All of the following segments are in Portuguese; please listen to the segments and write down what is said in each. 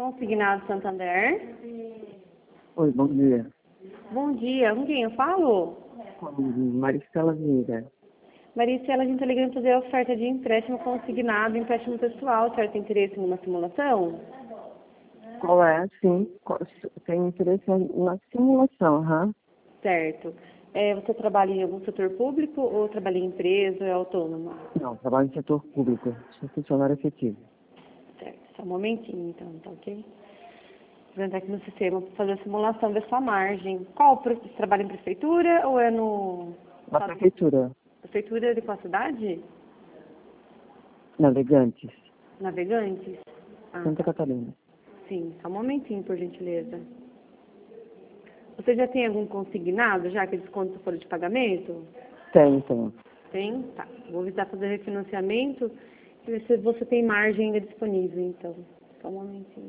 Consignado Santander. Oi, bom dia. Bom dia, com quem eu falo? Com Maristela Vieira. Maricela, a gente está ligando para fazer a oferta de empréstimo consignado, empréstimo pessoal. A senhora tem interesse em uma simulação? Qual é? Sim, tem interesse na simulação, Certo. Você trabalha em algum setor público ou trabalha em empresa ou é autônoma? Não, trabalho no setor público, sou funcionário efetivo. Certo, só um momentinho então, tá ok? Vou entrar aqui no sistema para fazer a simulação, ver sua margem. Você trabalha em prefeitura ou é no... Na prefeitura, Prefeitura de qual cidade? Navegantes, Navegantes? Santa Tá. Catarina. Sim, só um momentinho, por gentileza. Você já tem algum consignado, já que desconto folha de pagamento? Tenho. Tem? Tá. Vou visitar fazer refinanciamento e ver se você tem margem ainda disponível, então. Só um momentinho.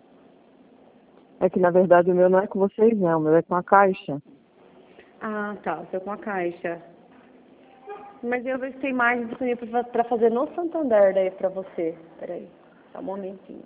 É que, na verdade, o meu não é com vocês, não. O meu é com a Caixa. Ah, tá. Você é com a Caixa. Mas eu vejo se tem margem disponível para fazer no Santander daí para você. Peraí. Só um momentinho.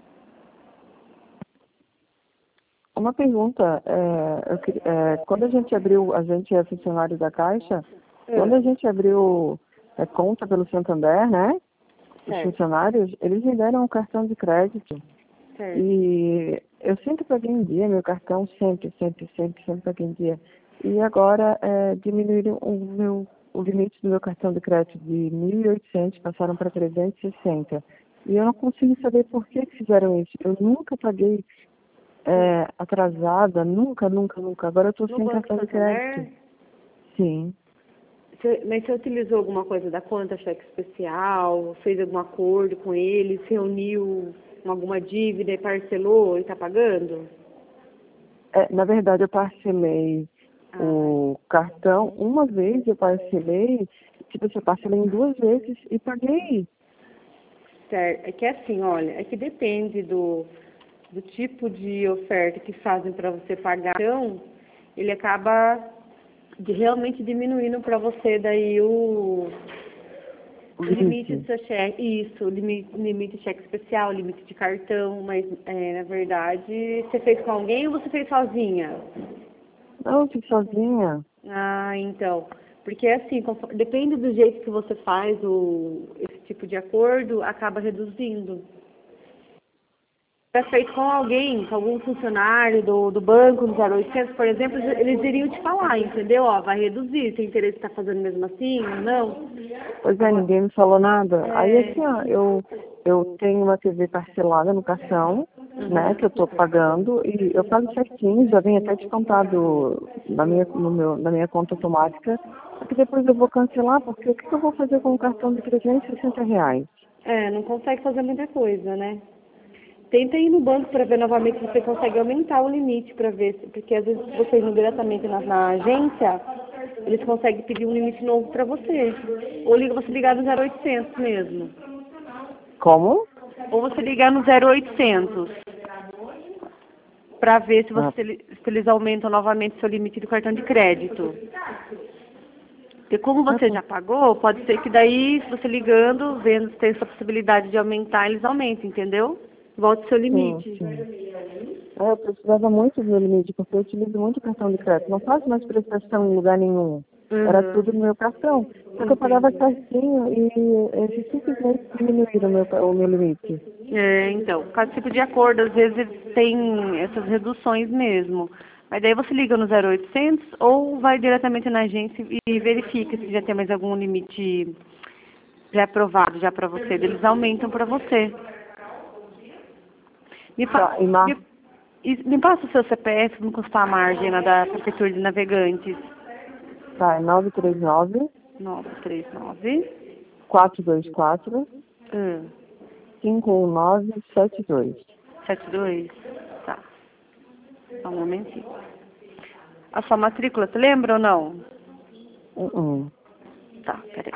Uma pergunta, quando a gente é funcionário da Caixa, quando a gente abriu conta pelo Santander, né? Os Certo. funcionários, eles me deram um cartão de crédito. Certo. E eu sempre paguei em dia, meu cartão sempre paguei em dia. E agora diminuíram o limite do meu cartão de crédito de 1.800, passaram para 360. E eu não consigo saber por que fizeram isso. Eu nunca paguei atrasada, nunca. Agora eu estou No sem Banco cartão de Santander, crédito. Sim. Mas você utilizou alguma coisa da conta cheque especial, fez algum acordo com eles, se reuniu com alguma dívida e parcelou e está pagando? Na verdade, eu parcelei o cartão uma vez, eu parcelei em 2 vezes e paguei. Certo. É que assim, olha, é que depende do tipo de oferta que fazem para você pagar. Então, ele acaba realmente diminuindo para você daí o limite do seu cheque. Isso, limite de cheque especial, limite de cartão, mas na verdade, você fez com alguém ou você fez sozinha? Não, eu fiz sozinha. Ah, então. Porque assim, depende do jeito que você faz esse tipo de acordo, acaba reduzindo. É feito com alguém, com algum funcionário do banco, no 0800, por exemplo, eles iriam te falar, entendeu? Ó, vai reduzir, tem interesse em estar fazendo mesmo assim ou não? Pois é, ninguém me falou nada. Aí assim, ó, eu tenho uma TV parcelada no cartão, né, que eu tô pagando, e eu pago certinho, já vem até descontado na minha conta automática, porque depois eu vou cancelar, porque o que eu vou fazer com um cartão de R$ 360? Não consegue fazer muita coisa, né? Tenta ir no banco para ver novamente se você consegue aumentar o limite para ver, porque às vezes você indo diretamente na agência, eles conseguem pedir um limite novo para você. Ou você ligar no 0800 mesmo. Como? Ou você ligar no 0800 para ver se eles aumentam novamente seu limite do cartão de crédito. E como você já pagou, pode ser que daí, se você ligando, vendo se tem essa possibilidade de aumentar, eles aumentem, entendeu? Volte seu limite. Sim. Eu precisava muito do meu limite, porque eu utilizo muito cartão de crédito. Não faço mais prestação em lugar nenhum. Era tudo no meu cartão. Só que eu pagava certinho e eles simplesmente diminuíram o meu limite. Então, por causa do tipo de acordo, às vezes tem essas reduções mesmo. Mas daí você liga no 0800 ou vai diretamente na agência e verifica se já tem mais algum limite pré-aprovado já para você. Eles aumentam para você. Me passa o seu CPF para me constar a margem lá da Prefeitura de Navegantes. Tá, é 939 424 51972. 72? Tá. Só um momentinho. A sua matrícula, você lembra ou não? Tá, peraí.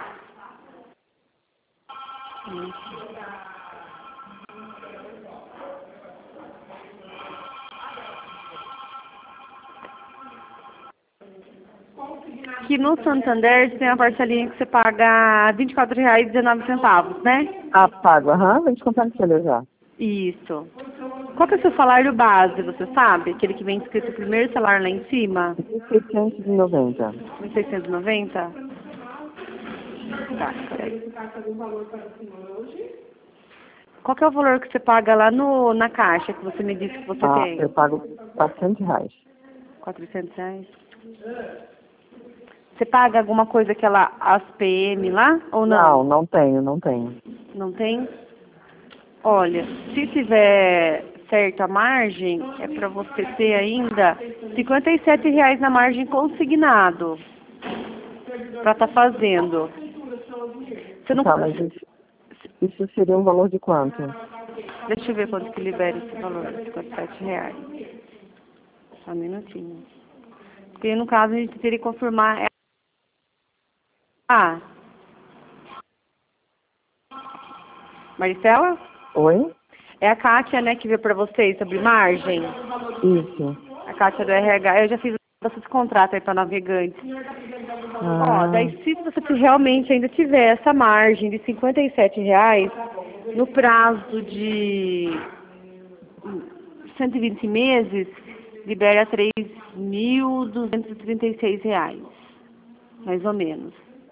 Que no Santander tem a parcelinha que você paga R$ 24,19, né? Ah, pago, vou descontar no celular já. Isso. Qual que é o seu salário base, você sabe? Aquele que vem escrito primeiro salário lá em cima? 1.690. 1.690? Tá, peraí. Qual que é o valor que você paga lá na caixa que você me disse que você tem? Eu pago R$ 400. R$ 400? Você paga alguma coisa as PM lá ou não? Não tenho. Não tem? Olha, se tiver certa margem, é para você ter ainda R$ 57 na margem consignado para estar fazendo. Você não... Tá, mas isso seria um valor de quanto? Deixa eu ver quanto que libera esse valor, R$ 57. Só um minutinho. Porque no caso a gente teria que confirmar. Maricela? Oi? É a Kátia, né, que veio para vocês sobre margem? Isso. A Kátia do RH. Eu já fiz esse contrato aí para navegante. Ó, daí se você realmente ainda tiver essa margem de R$ 57, no prazo de 120 meses, libera R$ 3.236, mais ou menos.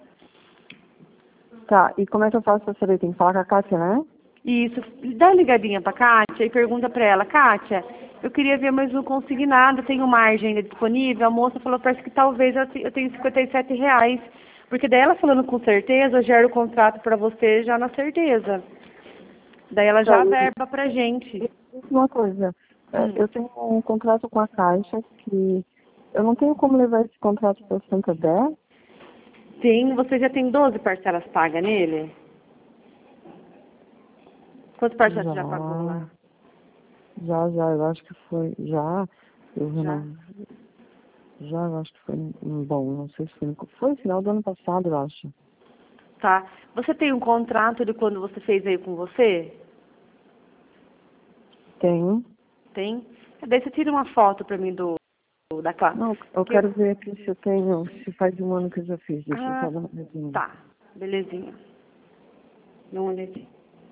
Tá, e como é que eu faço pra saber? Tem que falar com a Kátia, né? Isso, dá uma ligadinha pra Kátia e pergunta pra ela, Kátia, eu queria ver mais um consignado, tenho margem ainda disponível? A moça falou, parece que talvez eu tenho R$ 57, porque daí ela falando com certeza, eu gero o contrato pra você já na certeza. Daí ela já verba pra gente. Uma coisa, eu tenho um contrato com a Caixa que eu não tenho como levar esse contrato para o Santander. Você já tem 12 parcelas pagas nele? Quantas parcelas você já pagou lá? Já, eu acho que foi, eu acho que foi, bom, não sei se foi no final do ano passado, eu acho. Tá. Você tem um contrato de quando você fez aí com você? Tem. Tem? Daí você tira uma foto pra mim da classe. Não, eu quero ver aqui se eu tenho, se faz um ano que eu já fiz, deixa eu só dar uma olhadinha. Tá, belezinha. Dá uma olhadinha.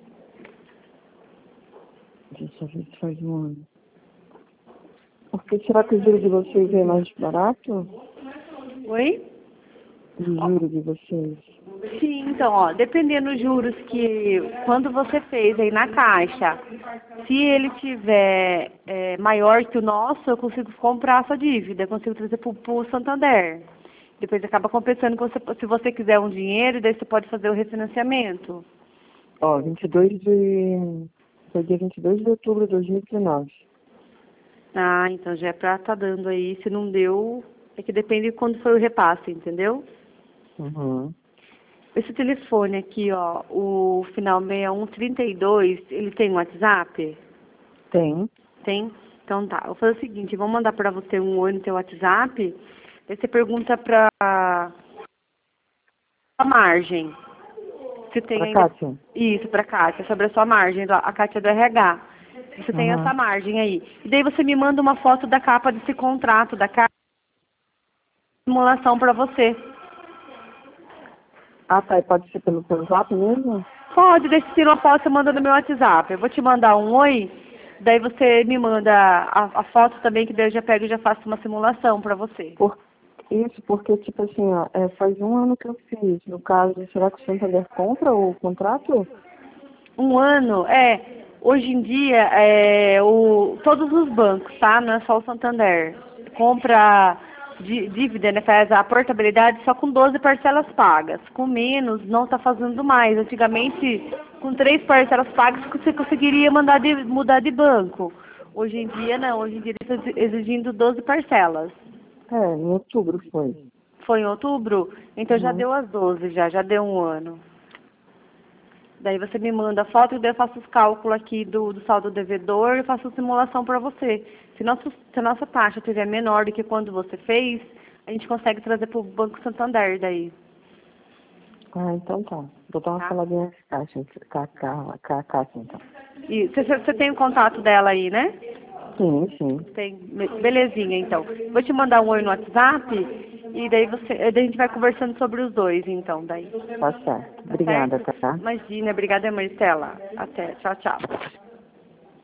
Deixa eu só ver se faz um ano. Porque será que o juro de vocês é mais barato? Oi? O juro de vocês? Sim, então, ó, dependendo dos juros que, quando você fez aí na caixa, se ele tiver maior que o nosso, eu consigo comprar a sua dívida, eu consigo trazer pro Santander. Depois acaba compensando que se você quiser um dinheiro, daí você pode fazer o refinanciamento. Ó, foi dia 22 de outubro de 2019. Ah, então já é pra tá dando aí, se não deu, é que depende de quando foi o repasse, entendeu? Uhum. Esse telefone aqui, ó, o final 6132, ele tem um WhatsApp? Tem. Tem? Então tá, eu vou fazer o seguinte, eu vou mandar pra você um oi no teu WhatsApp, aí você pergunta pra margem. Se tem Pra ainda... Kátia? Isso, pra Kátia, sobre a sua margem, a Kátia do RH. Você tem essa margem aí. E daí você me manda uma foto da capa desse contrato, da capa de simulação pra você. Ah, tá. E pode ser pelo WhatsApp mesmo? Pode, daí você tira uma foto e manda no meu WhatsApp. Eu vou te mandar um oi, daí você me manda a foto também, que daí eu já pego e já faço uma simulação pra você. Porque, tipo assim, ó, faz um ano que eu fiz. No caso, será que o Santander compra o contrato? Um ano, hoje em dia, todos os bancos, tá? Não é só o Santander. Compra dívida, né? Faz a portabilidade só com 12 parcelas pagas. Com menos, não está fazendo mais. Antigamente, com 3 parcelas pagas, você conseguiria mudar de banco. Hoje em dia, não. Hoje em dia, eles estão exigindo 12 parcelas. Em outubro foi. Foi em outubro? Então já deu as 12, já deu um ano. Daí você me manda a foto e daí eu faço os cálculos aqui do saldo devedor e faço a simulação para você. Se a nossa taxa estiver menor do que quando você fez, a gente consegue trazer para o Banco Santander daí. Ah, então tá. Vou dar uma faladinha com a Kátia, então. E você tem o contato dela aí, né? Sim. Tem. Belezinha, então. Vou te mandar um oi no WhatsApp e daí daí a gente vai conversando sobre os dois, então, daí. Tá certo. Obrigada, tá? Imagina, obrigada, Marcela. Até. Tchau, tchau.